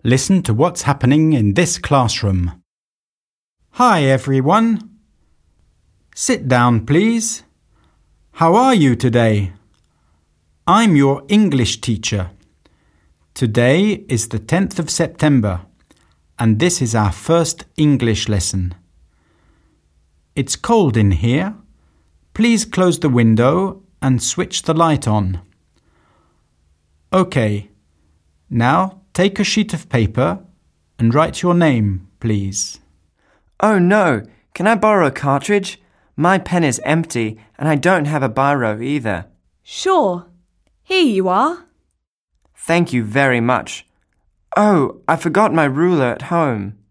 Listen to what's happening in this classroom. Hi, everyone. Sit down, please. How are you today? I'm your English teacher. Today is the 10th of September, and this is our first English lesson. It's cold in here. Please close the window and switch the light on. Okay, now take a sheet of paper and write your name, please. Oh no, can I borrow a cartridge? My pen is empty and I don't have a biro either. Sure. Here you are. Thank you very much. Oh, I forgot my ruler at home.